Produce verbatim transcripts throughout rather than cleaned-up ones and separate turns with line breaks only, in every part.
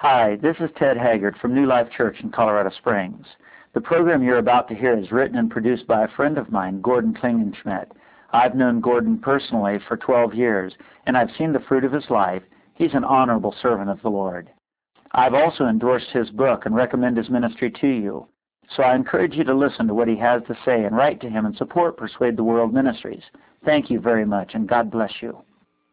Hi, this is Ted Haggard from New Life Church in Colorado Springs. The program you're about to hear is written and produced by a friend of mine, Gordon Klingenschmidt. I've known Gordon personally for twelve years, and I've seen the fruit of his life. He's an honorable servant of the Lord. I've also endorsed his book and recommend his ministry to you. So I encourage you to listen to what he has to say and write to him and support Persuade the World Ministries. Thank you very much, and God bless you.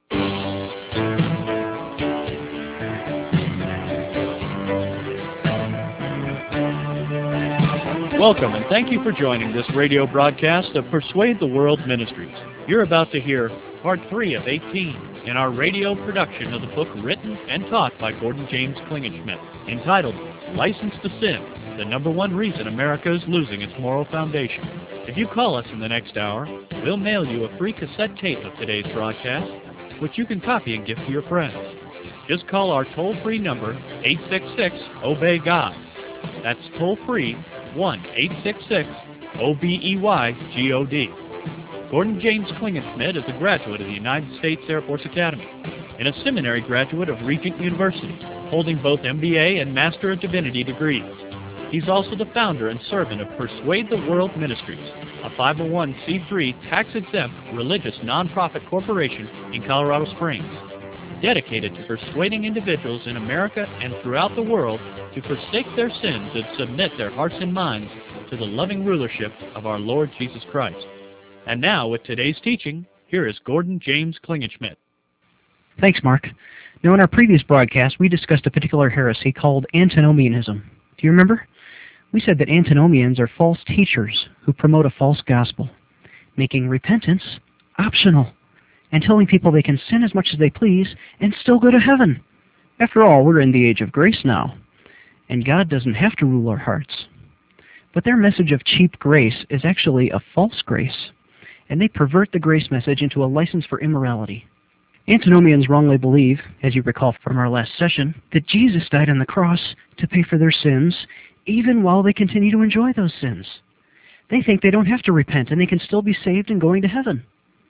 Welcome, and thank you for joining this radio broadcast of Persuade the World Ministries. You're about to hear part three of eighteen in our radio production of the book written and taught by Gordon James Klingenschmidt, entitled License to Sin, the number one reason America is losing its moral foundation. If you call us in the next hour, we'll mail you a free cassette tape of today's broadcast, which you can copy and give to your friends. Just call our toll-free number, eight six six, obey God. That's toll-free, one eight six six, O B E Y G O D. Gordon James Klingenschmidt is a graduate of the United States Air Force Academy and a seminary graduate of Regent University, holding both M B A and Master of Divinity degrees. He's also the founder and servant of Persuade the World Ministries, a five oh one c three tax-exempt religious nonprofit corporation in Colorado Springs, dedicated to persuading individuals in America and throughout the world to forsake their sins and submit their hearts and minds to the loving rulership of our Lord Jesus Christ. And now, with today's teaching, here is Gordon James Klingenschmidt.
Thanks, Mark. Now, in our previous broadcast, we discussed a particular heresy called antinomianism. Do you remember? We said that antinomians are false teachers who promote a false gospel, making repentance optional, and telling people they can sin as much as they please and still go to heaven. After all, we're in the age of grace now, and God doesn't have to rule our hearts. But their message of cheap grace is actually a false grace, and they pervert the grace message into a license for immorality. Antinomians wrongly believe, as you recall from our last session, that Jesus died on the cross to pay for their sins, even while they continue to enjoy those sins. They think they don't have to repent, and they can still be saved and going to heaven.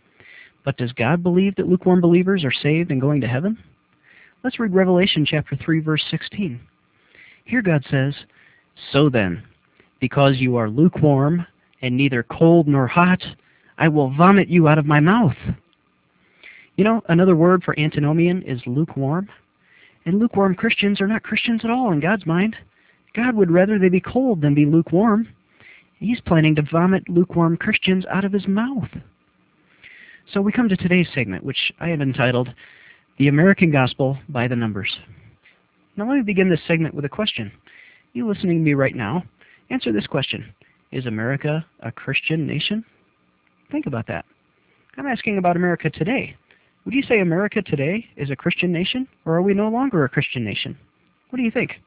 But does God believe that lukewarm believers are saved and going to heaven? Let's read Revelation chapter three, verse sixteen. Here God says, "So then, because you are lukewarm and neither cold nor hot, I will vomit you out of my mouth." You know, another word for antinomian is lukewarm. And lukewarm Christians are not Christians at all in God's mind. God would rather they be cold than be lukewarm. He's planning to vomit lukewarm Christians out of his mouth. So we come to today's segment, which I have entitled, The American Gospel by the Numbers. Now let me begin this segment with a question. You listening to me right now, answer this question. Is America a Christian nation? Think about that. I'm asking about America today. Would you say America today is a Christian nation, or are we no longer a Christian nation? What do you think?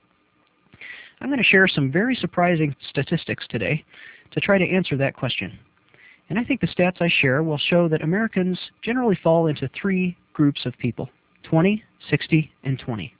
I'm going to share some very surprising statistics today to try to answer that question. And I think the stats I share will show that Americans generally fall into three groups of people, twenty, sixty, and twenty.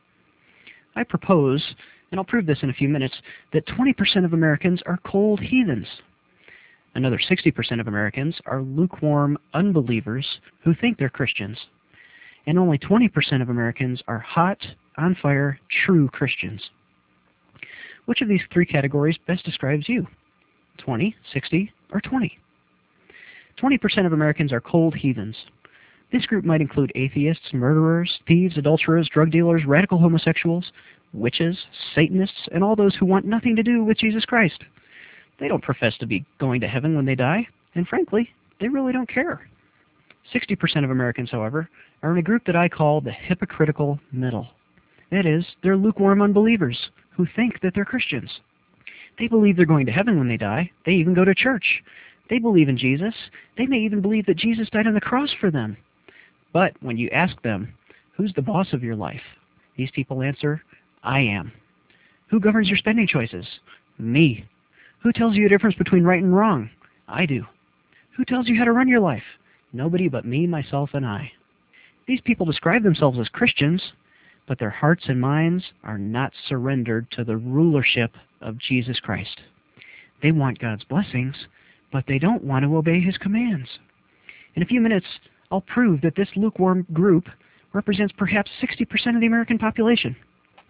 I propose, and I'll prove this in a few minutes, that twenty percent of Americans are cold heathens. Another sixty percent of Americans are lukewarm unbelievers who think they're Christians. And only twenty percent of Americans are hot, on fire, true Christians. Which of these three categories best describes you? twenty, sixty, or twenty? twenty percent of Americans are cold heathens. This group might include atheists, murderers, thieves, adulterers, drug dealers, radical homosexuals, witches, Satanists, and all those who want nothing to do with Jesus Christ. They don't profess to be going to heaven when they die, and frankly, they really don't care. sixty percent of Americans, however, are in a group that I call the hypocritical middle. That is, they're lukewarm unbelievers who think that they're Christians. They believe they're going to heaven when they die. They even go to church. They believe in Jesus. They may even believe that Jesus died on the cross for them. But when you ask them, who's the boss of your life? These people answer, I am. Who governs your spending choices? Me. Who tells you the difference between right and wrong? I do. Who tells you how to run your life? Nobody but me, myself, and I. These people describe themselves as Christians, but their hearts and minds are not surrendered to the rulership of Jesus Christ. They want God's blessings, but they don't want to obey his commands. In a few minutes, I'll prove that this lukewarm group represents perhaps sixty percent of the American population.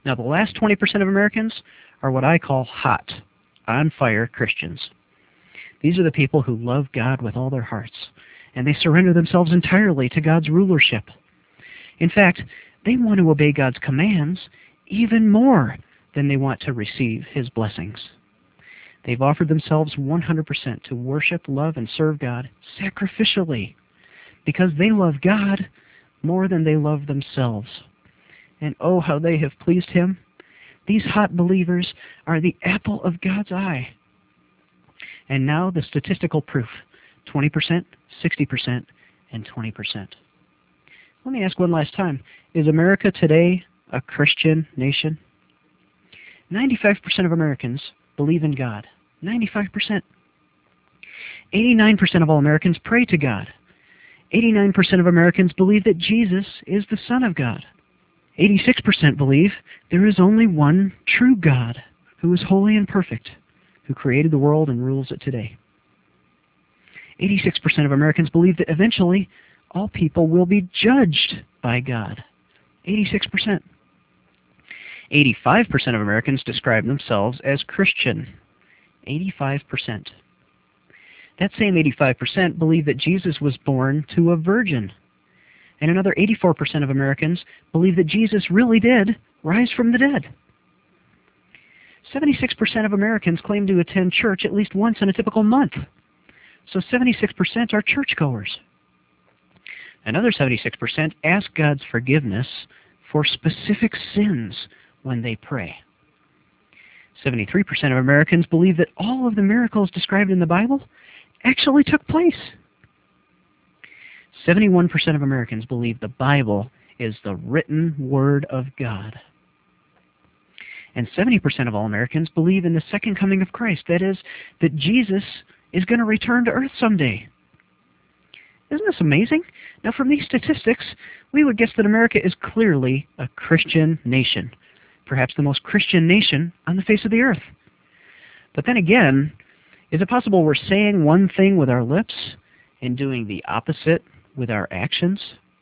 Now, the last twenty percent of Americans are what I call hot, on-fire Christians. These are the people who love God with all their hearts, and they surrender themselves entirely to God's rulership. In fact, they want to obey God's commands even more than they want to receive His blessings. They've offered themselves one hundred percent to worship, love, and serve God sacrificially because they love God more than they love themselves. And oh, how they have pleased Him. These hot believers are the apple of God's eye. And now the statistical proof, twenty percent, sixty percent, and twenty percent. Let me ask one last time, is America today a Christian nation? ninety-five percent of Americans believe in God. ninety-five percent. eighty-nine percent of all Americans pray to God. eighty-nine percent of Americans believe that Jesus is the Son of God. eighty-six percent believe there is only one true God who is holy and perfect, who created the world and rules it today. eighty-six percent of Americans believe that eventually all people will be judged by God. eighty-six percent. eighty-five percent of Americans describe themselves as Christian. eighty-five percent. That same eighty-five percent believe that Jesus was born to a virgin. And another eighty-four percent of Americans believe that Jesus really did rise from the dead. seventy-six percent of Americans claim to attend church at least once in a typical month. So seventy-six percent are churchgoers. Another seventy-six percent ask God's forgiveness for specific sins when they pray. seventy-three percent of Americans believe that all of the miracles described in the Bible actually took place. seventy-one percent of Americans believe the Bible is the written Word of God. And seventy percent of all Americans believe in the second coming of Christ. That is, that Jesus is going to return to earth someday. Isn't this amazing? Now, from these statistics, we would guess that America is clearly a Christian nation, perhaps the most Christian nation on the face of the earth. But then again, is it possible we're saying one thing with our lips and doing the opposite with our actions?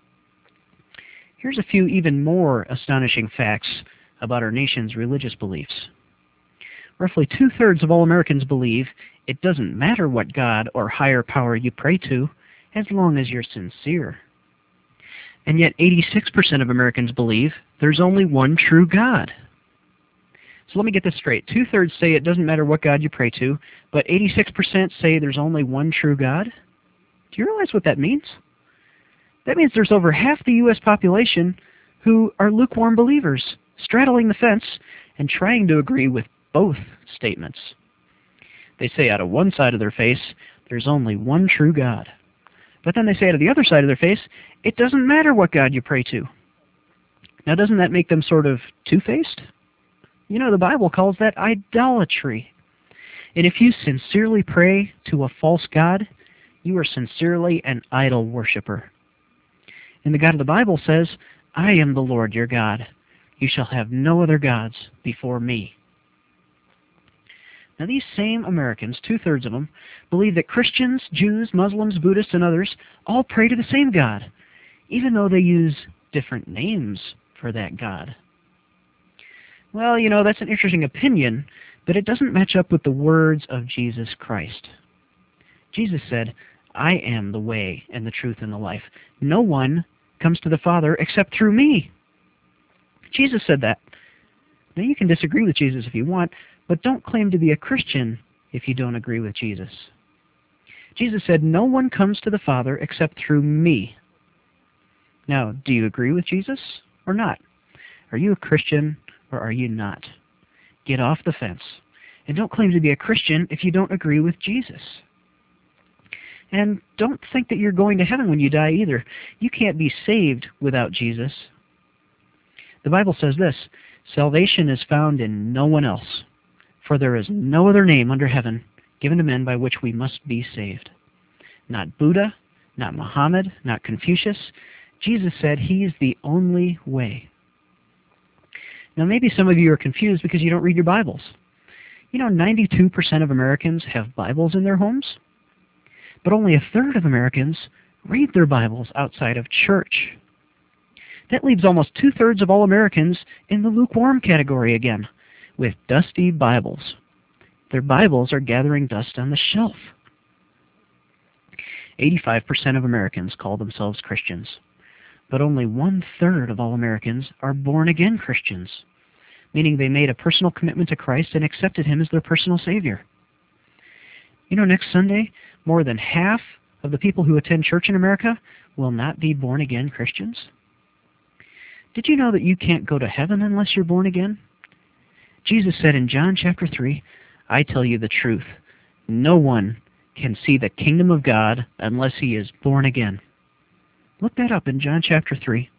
Here's a few even more astonishing facts about our nation's religious beliefs. Roughly two-thirds of all Americans believe it doesn't matter what God or higher power you pray to, as long as you're sincere. And yet eighty-six percent of Americans believe there's only one true God. So let me get this straight. Two-thirds say it doesn't matter what God you pray to, but eighty-six percent say there's only one true God? Do you realize what that means? That means there's over half the U S population who are lukewarm believers, straddling the fence and trying to agree with both statements. They say out of one side of their face, there's only one true God. But then they say out of the other side of their face, it doesn't matter what God you pray to. Now, doesn't that make them sort of two-faced? You know, the Bible calls that idolatry. And if you sincerely pray to a false god, you are sincerely an idol worshiper. And the God of the Bible says, I am the Lord your God. You shall have no other gods before me. Now, these same Americans, two-thirds of them, believe that Christians, Jews, Muslims, Buddhists, and others all pray to the same God, even though they use different names for that God. Well, you know, that's an interesting opinion, but it doesn't match up with the words of Jesus Christ. Jesus said, I am the way and the truth and the life. No one comes to the Father except through me. Jesus said that. Now, you can disagree with Jesus if you want, but don't claim to be a Christian if you don't agree with Jesus. Jesus said, no one comes to the Father except through me. Now, do you agree with Jesus or not? Are you a Christian or are you not? Get off the fence. And don't claim to be a Christian if you don't agree with Jesus. And don't think that you're going to heaven when you die either. You can't be saved without Jesus. The Bible says this, salvation is found in no one else, for there is no other name under heaven given to men by which we must be saved. Not Buddha, not Muhammad, not Confucius. Jesus said he is the only way. Now, maybe some of you are confused because you don't read your Bibles. You know, ninety-two percent of Americans have Bibles in their homes, but only a third of Americans read their Bibles outside of church. That leaves almost two-thirds of all Americans in the lukewarm category again, with dusty Bibles. Their Bibles are gathering dust on the shelf. eighty-five percent of Americans call themselves Christians, but only one-third of all Americans are born-again Christians, meaning they made a personal commitment to Christ and accepted Him as their personal Savior. You know, next Sunday, more than half of the people who attend church in America will not be born-again Christians. Did you know that you can't go to heaven unless you're born again? Jesus said in John chapter three, I tell you the truth, no one can see the kingdom of God unless he is born again. Look that up in John chapter three.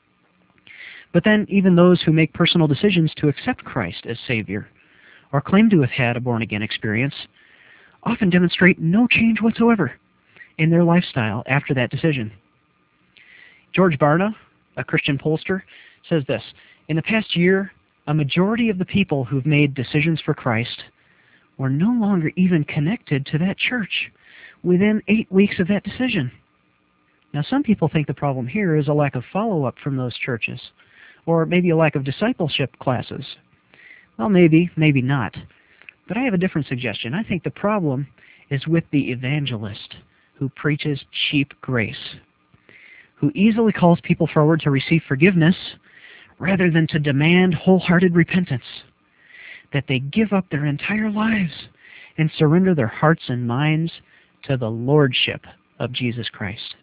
But then even those who make personal decisions to accept Christ as Savior or claim to have had a born-again experience often demonstrate no change whatsoever in their lifestyle after that decision. George Barna, a Christian pollster, says this, in the past year, a majority of the people who've made decisions for Christ were no longer even connected to that church within eight weeks of that decision. Now, some people think the problem here is a lack of follow-up from those churches, or maybe a lack of discipleship classes. Well, maybe, maybe not. But I have a different suggestion. I think the problem is with the evangelist who preaches cheap grace, who easily calls people forward to receive forgiveness rather than to demand wholehearted repentance, that they give up their entire lives and surrender their hearts and minds to the lordship of Jesus Christ.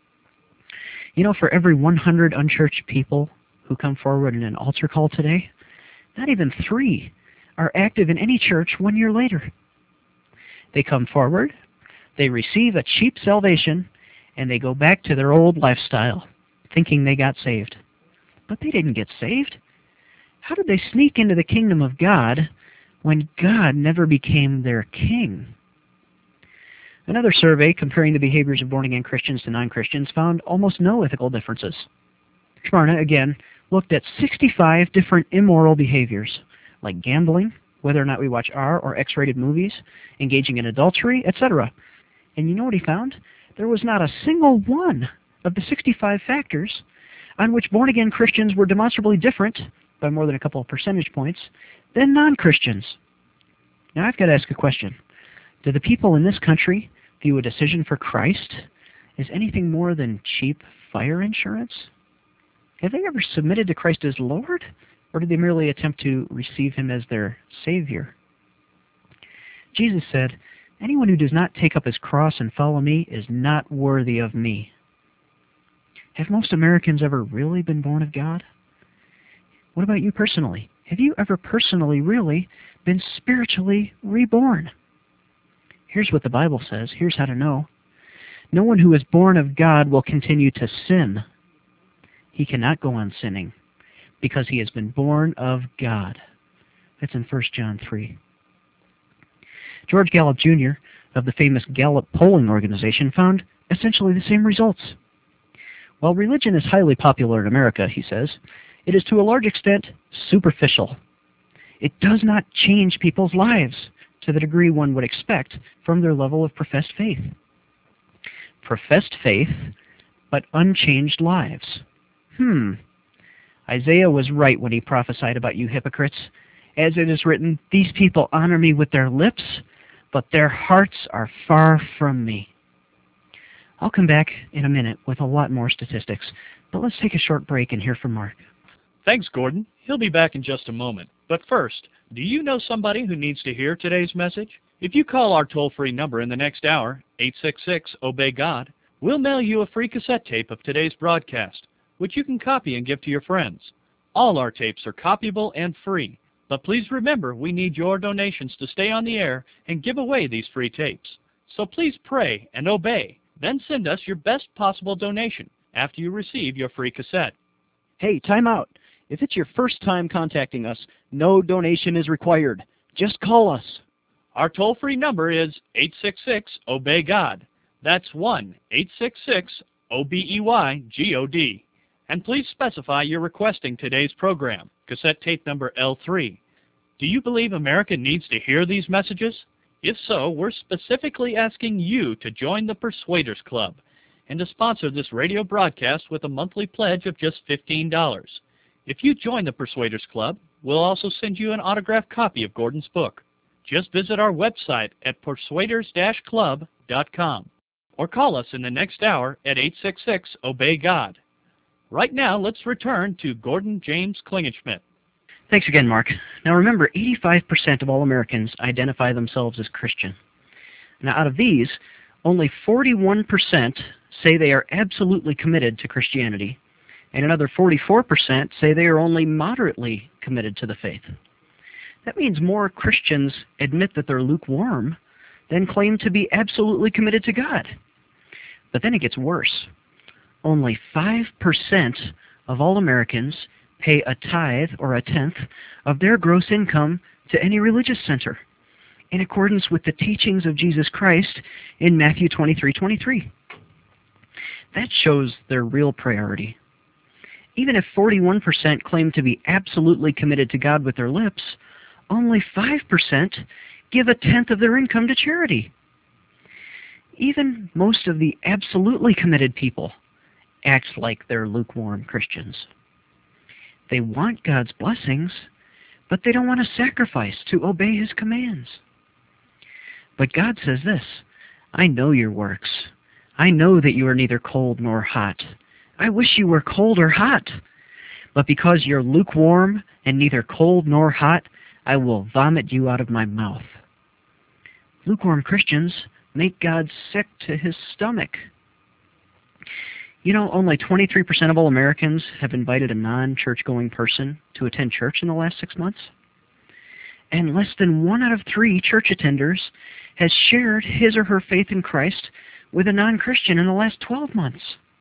You know, for every one hundred unchurched people who come forward in an altar call today, not even three are active in any church one year later. They come forward, they receive a cheap salvation, and they go back to their old lifestyle, thinking they got saved. But they didn't get saved. How did they sneak into the kingdom of God when God never became their king? Another survey comparing the behaviors of born-again Christians to non-Christians found almost no ethical differences. Barna, again, looked at sixty-five different immoral behaviors, like gambling, whether or not we watch R or X-rated movies, engaging in adultery, et cetera. And you know what he found? There was not a single one of the sixty-five factors on which born-again Christians were demonstrably different, by more than a couple of percentage points, than non-Christians. Now I've got to ask a question. Do the people in this country view a decision for Christ as anything more than cheap fire insurance? Have they ever submitted to Christ as Lord, or did they merely attempt to receive Him as their Savior? Jesus said, anyone who does not take up his cross and follow me is not worthy of me. Have most Americans ever really been born of God? What about you personally? Have you ever personally really been spiritually reborn? Here's what the Bible says. Here's how to know. No one who is born of God will continue to sin. He cannot go on sinning because he has been born of God. That's in First John three. George Gallup Junior of the famous Gallup polling organization found essentially the same results. While religion is highly popular in America, he says, it is to a large extent superficial. It does not change people's lives to the degree one would expect from their level of professed faith. Professed faith, but unchanged lives. Hmm. Isaiah was right when he prophesied about you hypocrites. As it is written, these people honor me with their lips, but their hearts are far from me. I'll come back in a minute with a lot more statistics, but let's take a short break and hear from Mark.
Thanks, Gordon. He'll be back in just a moment. But first, do you know somebody who needs to hear today's message? If you call our toll-free number in the next hour, eight six six, obey God, we'll mail you a free cassette tape of today's broadcast, which you can copy and give to your friends. All our tapes are copyable and free. But please remember, we need your donations to stay on the air and give away these free tapes. So please pray and obey. Then send us your best possible donation after you receive your free cassette.
Hey, time out. If it's your first time contacting us, no donation is required. Just call us.
Our toll-free number is eight six six, obey God. That's one eight six six, O B E Y G O D. And please specify you're requesting today's program, cassette tape number L three. Do you believe America needs to hear these messages? If so, we're specifically asking you to join the Persuaders Club. and to sponsor this radio broadcast with a monthly pledge of just fifteen dollars. If you join the Persuaders Club, we'll also send you an autographed copy of Gordon's book. Just visit our website at persuaders dash club dot com or call us in the next hour at eight six six, obey God. Right now, let's return to Gordon James Klingenschmitt.
Thanks again, Mark. Now remember, eighty-five percent of all Americans identify themselves as Christian. Now out of these, only forty-one percent say they are absolutely committed to Christianity, and another forty-four percent say they are only moderately committed to the faith. That means more Christians admit that they're lukewarm than claim to be absolutely committed to God. But then it gets worse. Only five percent of all Americans pay a tithe or a tenth of their gross income to any religious center, in accordance with the teachings of Jesus Christ in Matthew twenty-three twenty-three. That shows their real priority. Even if forty-one percent claim to be absolutely committed to God with their lips, only five percent give a tenth of their income to charity. Even most of the absolutely committed people act like they're lukewarm Christians. They want God's blessings, but they don't want to sacrifice to obey His commands. But God says this, I know your works. I know that you are neither cold nor hot. I wish you were cold or hot. But because you're lukewarm and neither cold nor hot, I will vomit you out of my mouth. Lukewarm Christians make God sick to His stomach. You know, only twenty-three percent of all Americans have invited a non-church-going person to attend church in the last six months. And less than one out of three church attenders has shared his or her faith in Christ with a non-Christian in the last twelve months.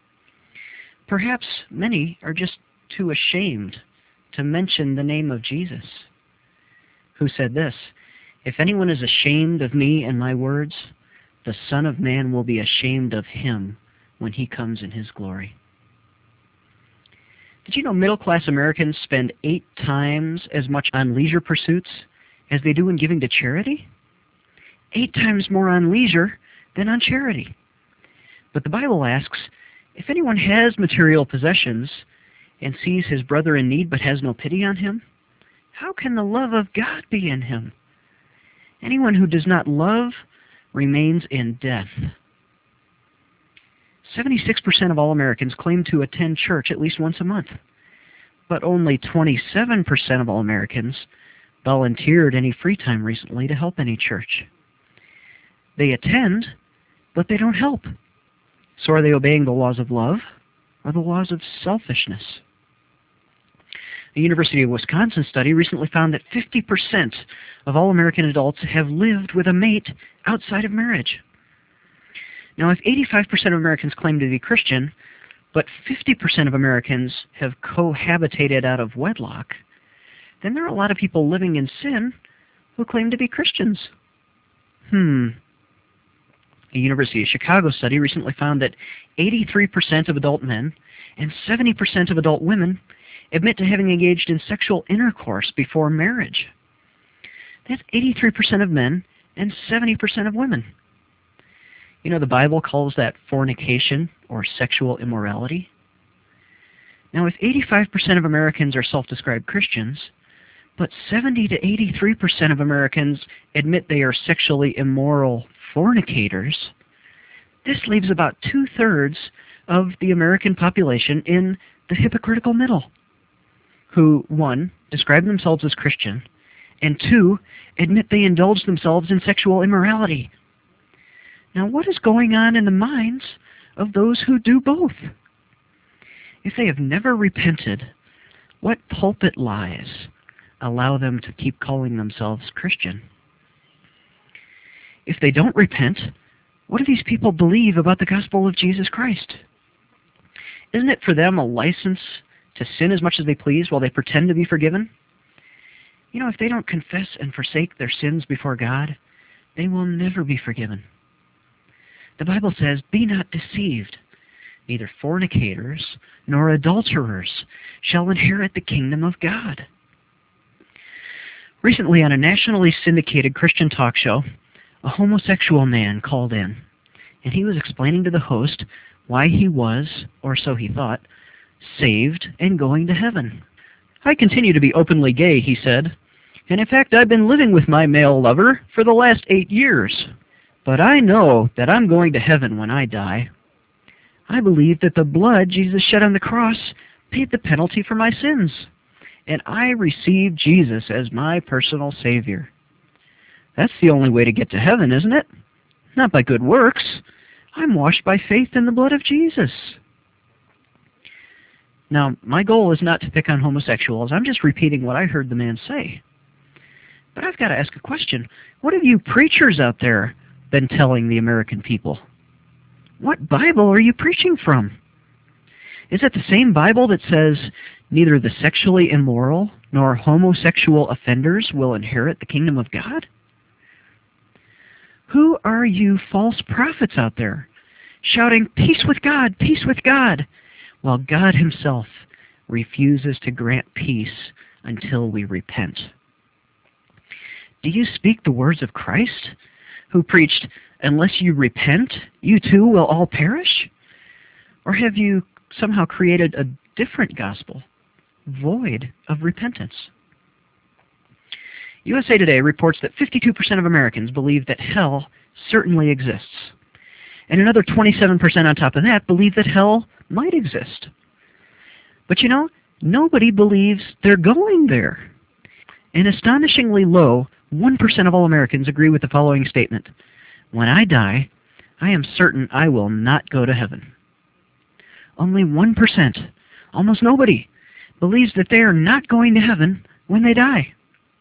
Perhaps many are just too ashamed to mention the name of Jesus, who said this, if anyone is ashamed of me and my words, the Son of Man will be ashamed of him when He comes in His glory. Did you know middle-class Americans spend eight times as much on leisure pursuits as they do in giving to charity? Eight times more on leisure than on charity. But the Bible asks, if anyone has material possessions and sees his brother in need but has no pity on him, how can the love of God be in him? Anyone who does not love remains in death. seventy-six percent of all Americans claim to attend church at least once a month, but only twenty-seven percent of all Americans volunteered any free time recently to help any church. They attend, but they don't help. So are they obeying the laws of love or the laws of selfishness? A University of Wisconsin study recently found that fifty percent of all American adults have lived with a mate outside of marriage. Now, if eighty-five percent of Americans claim to be Christian, but fifty percent of Americans have cohabitated out of wedlock, then there are a lot of people living in sin who claim to be Christians. Hmm. A University of Chicago study recently found that eighty-three percent of adult men and seventy percent of adult women admit to having engaged in sexual intercourse before marriage. That's eighty-three percent of men and seventy percent of women. You know, the Bible calls that fornication or sexual immorality. Now, if eighty-five percent of Americans are self-described Christians, but seventy to eighty-three percent of Americans admit they are sexually immoral fornicators, this leaves about two-thirds of the American population in the hypocritical middle, who, one, describe themselves as Christian, and two, admit they indulge themselves in sexual immorality. Now, what is going on in the minds of those who do both? If they have never repented, what pulpit lies allow them to keep calling themselves Christian? If they don't repent, what do these people believe about the gospel of Jesus Christ? Isn't it for them a license to sin as much as they please while they pretend to be forgiven? You know, if they don't confess and forsake their sins before God, they will never be forgiven. The Bible says, be not deceived. Neither fornicators nor adulterers shall inherit the kingdom of God. Recently, on a nationally syndicated Christian talk show, a homosexual man called in, and he was explaining to the host why he was, or so he thought, saved and going to heaven. "I continue to be openly gay," he said, "and in fact I've been living with my male lover for the last eight years. But I know that I'm going to heaven when I die. I believe that the blood Jesus shed on the cross paid the penalty for my sins, and I received Jesus as my personal Savior. That's the only way to get to heaven, isn't it? Not by good works. I'm washed by faith in the blood of Jesus." Now, my goal is not to pick on homosexuals. I'm just repeating what I heard the man say. But I've got to ask a question. What have you preachers out there been telling the American people? What Bible are you preaching from? Is it the same Bible that says neither the sexually immoral nor homosexual offenders will inherit the kingdom of God? Who are you false prophets out there shouting, "Peace with God, peace with God," while God himself refuses to grant peace until we repent? Do you speak the words of Christ, who preached, "Unless you repent, you too will all perish"? Or have you somehow created a different gospel, void of repentance? U S A Today reports that fifty-two percent of Americans believe that hell certainly exists. And another twenty-seven percent on top of that believe that hell might exist. But you know, nobody believes they're going there. An astonishingly low one percent of all Americans agree with the following statement: "When I die, I am certain I will not go to heaven." Only one percent, almost nobody, believes that they are not going to heaven when they die.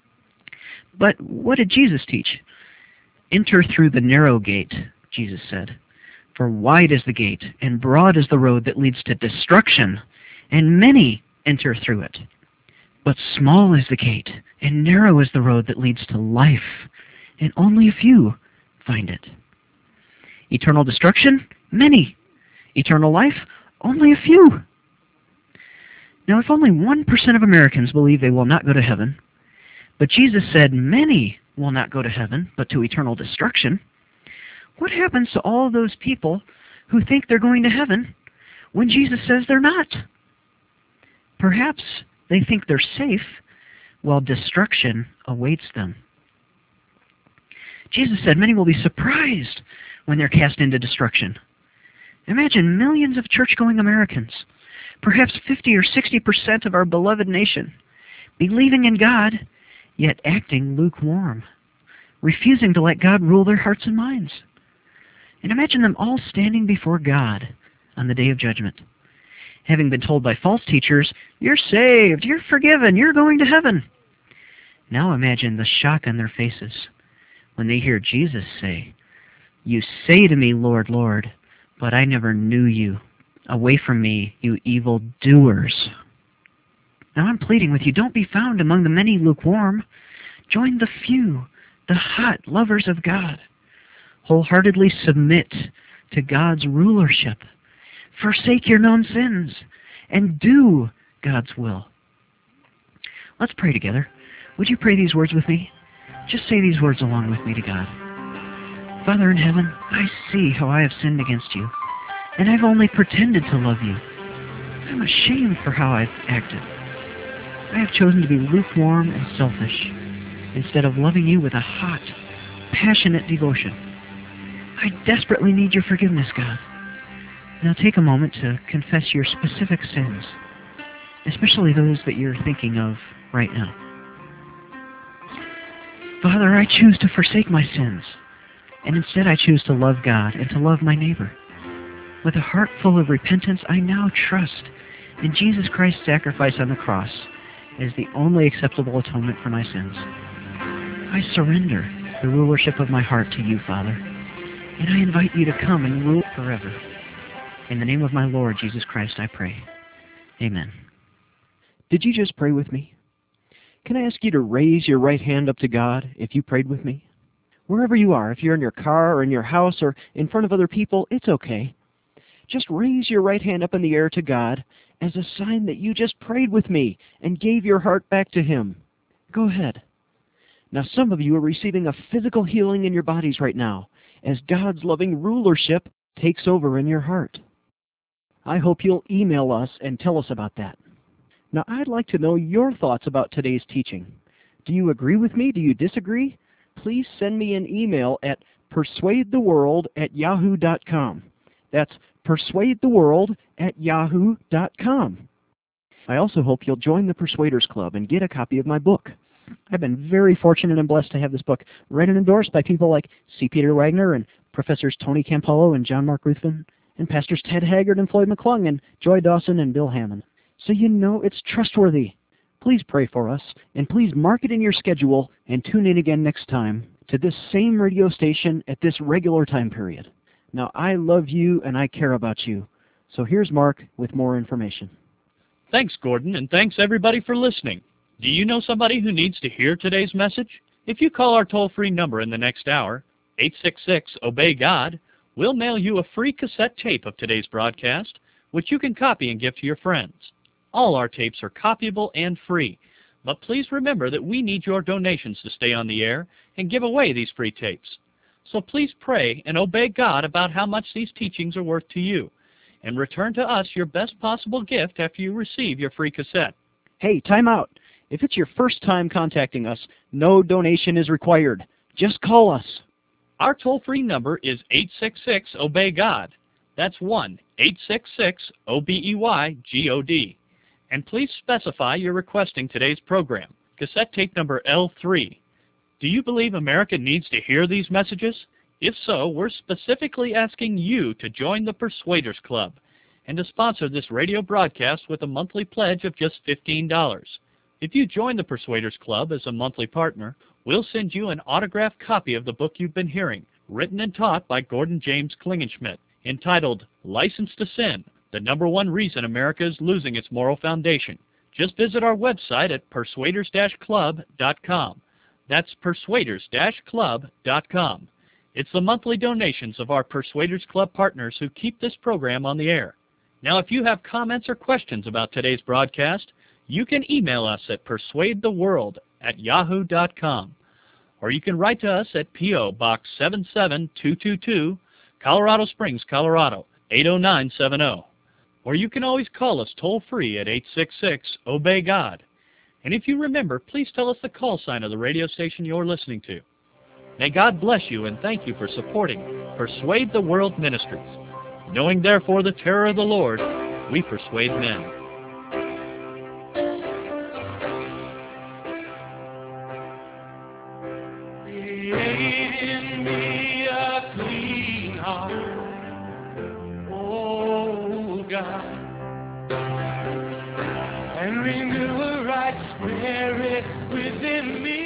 But what did Jesus teach? "Enter through the narrow gate," Jesus said. "For wide is the gate, and broad is the road that leads to destruction, and many enter through it. But small is the gate, and narrow is the road that leads to life, and only a few find it." Eternal destruction? Many. Eternal life? Only a few. Now, if only one percent of Americans believe they will not go to heaven, but Jesus said many will not go to heaven, but to eternal destruction, what happens to all those people who think they're going to heaven when Jesus says they're not? Perhaps they think they're safe while destruction awaits them. Jesus said many will be surprised when they're cast into destruction. Imagine millions of church-going Americans, perhaps fifty or sixty percent of our beloved nation, believing in God, yet acting lukewarm, refusing to let God rule their hearts and minds. And imagine them all standing before God on the day of judgment, having been told by false teachers, "You're saved, you're forgiven, you're going to heaven." Now imagine the shock on their faces when they hear Jesus say, "You say to me, Lord, Lord, but I never knew you. Away from me, you evil doers." Now I'm pleading with you, don't be found among the many lukewarm. Join the few, the hot lovers of God. Wholeheartedly submit to God's rulership. Forsake your known sins and do God's will. Let's pray together. Would you pray these words with me? Just say these words along with me to God. Father in heaven, I see how I have sinned against you, and I've only pretended to love you. I'm ashamed for how I've acted. I have chosen to be lukewarm and selfish, instead of loving you with a hot, passionate devotion. I desperately need your forgiveness, God. Now take a moment to confess your specific sins, especially those that you're thinking of right now. Father, I choose to forsake my sins, and instead I choose to love God and to love my neighbor. With a heart full of repentance, I now trust in Jesus Christ's sacrifice on the cross as the only acceptable atonement for my sins. I surrender the rulership of my heart to you, Father, and I invite you to come and rule forever. In the name of my Lord Jesus Christ, I pray. Amen.
Did you just pray with me? Can I ask you to raise your right hand up to God if you prayed with me? Wherever you are, if you're in your car or in your house or in front of other people, it's okay. Just raise your right hand up in the air to God as a sign that you just prayed with me and gave your heart back to Him. Go ahead. Now, some of you are receiving a physical healing in your bodies right now as God's loving rulership takes over in your heart. I hope you'll email us and tell us about that. Now, I'd like to know your thoughts about today's teaching. Do you agree with me? Do you disagree? Please send me an email at persuade the world at yahoo dot com. That's persuade the world at yahoo dot com. I also hope you'll join the Persuaders Club and get a copy of my book. I've been very fortunate and blessed to have this book read and endorsed by people like C. Peter Wagner and Professors Tony Campolo and John Mark Ruthven, and Pastors Ted Haggard and Floyd McClung and Joy Dawson and Bill Hammond. So you know it's trustworthy. Please pray for us, and please mark it in your schedule and tune in again next time to this same radio station at this regular time period. Now, I love you and I care about you. So here's Mark with more information.
Thanks, Gordon, and thanks everybody for listening. Do you know somebody who needs to hear today's message? If you call our toll-free number in the next hour, eight six six, obey God, we'll mail you a free cassette tape of today's broadcast, which you can copy and give to your friends. All our tapes are copyable and free, but please remember that we need your donations to stay on the air and give away these free tapes. So please pray and obey God about how much these teachings are worth to you, and return to us your best possible gift after you receive your free cassette.
Hey, time out. If it's your first time contacting us, no donation is required. Just call us.
Our toll-free number is eight six six, obey God. That's one eight six six, O B E Y G O D. And please specify you're requesting today's program, cassette tape number L three. Do you believe America needs to hear these messages? If so, we're specifically asking you to join the Persuaders Club and to sponsor this radio broadcast with a monthly pledge of just fifteen dollars. If you join the Persuaders Club as a monthly partner, we'll send you an autographed copy of the book you've been hearing, written and taught by Gordon James Klingenschmitt, entitled License to Sin, the number one reason America is losing its moral foundation. Just visit our website at persuaders dash club dot com. That's persuaders dash club dot com. It's the monthly donations of our Persuaders Club partners who keep this program on the air. Now, if you have comments or questions about today's broadcast, you can email us at persuade the world at yahoo dot com. Or you can write to us at P O Box seven seven two two two, Colorado Springs, Colorado, eight oh nine seven oh. Or you can always call us toll-free at eight six six, obey God. And if you remember, please tell us the call sign of the radio station you're listening to. May God bless you, and thank you for supporting Persuade the World Ministries. Knowing therefore the terror of the Lord, we persuade men.
Create in me a clean heart, oh God, and renew a right spirit within me.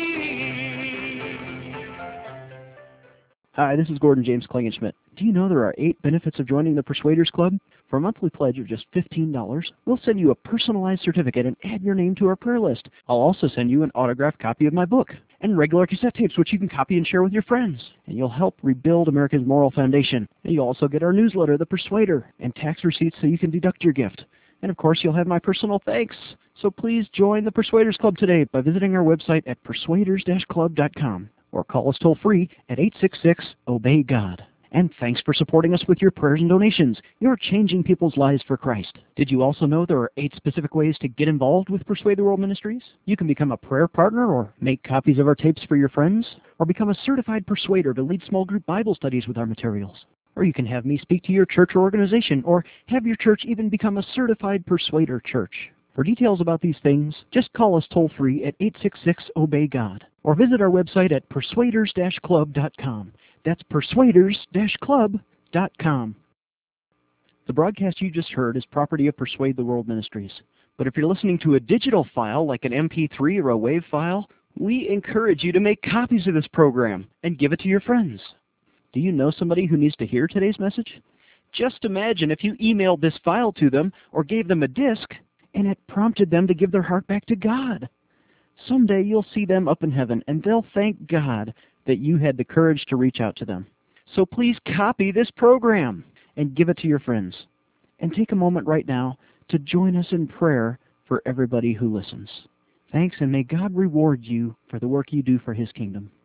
Hi, this is Gordon James Klingenschmitt. Do you know there are eight benefits of joining the Persuaders Club? For a monthly pledge of just fifteen dollars, we'll send you a personalized certificate and add your name to our prayer list. I'll also send you an autographed copy of my book and regular cassette tapes, which you can copy and share with your friends. And you'll help rebuild America's moral foundation. And you'll also get our newsletter, The Persuader, and tax receipts so you can deduct your gift. And of course, you'll have my personal thanks. So please join the Persuaders Club today by visiting our website at persuaders dash club dot com or call us toll-free at eight six six, obey God. And thanks for supporting us with your prayers and donations. You're changing people's lives for Christ. Did you also know there are eight specific ways to get involved with Persuade the World Ministries? You can become a prayer partner or make copies of our tapes for your friends, or become a certified persuader to lead small group Bible studies with our materials. Or you can have me speak to your church or organization, or have your church even become a certified persuader church. For details about these things, just call us toll-free at eight six six, obey God, or visit our website at persuaders dash club dot com. That's persuaders dash club dot com. The broadcast you just heard is property of Persuade the World Ministries. But if you're listening to a digital file like an M P three or a WAV file, we encourage you to make copies of this program and give it to your friends. Do you know somebody who needs to hear today's message? Just imagine if you emailed this file to them or gave them a disc and it prompted them to give their heart back to God. Someday you'll see them up in heaven and they'll thank God that you had the courage to reach out to them. So please copy this program and give it to your friends. And take a moment right now to join us in prayer for everybody who listens. Thanks, and may God reward you for the work you do for His kingdom.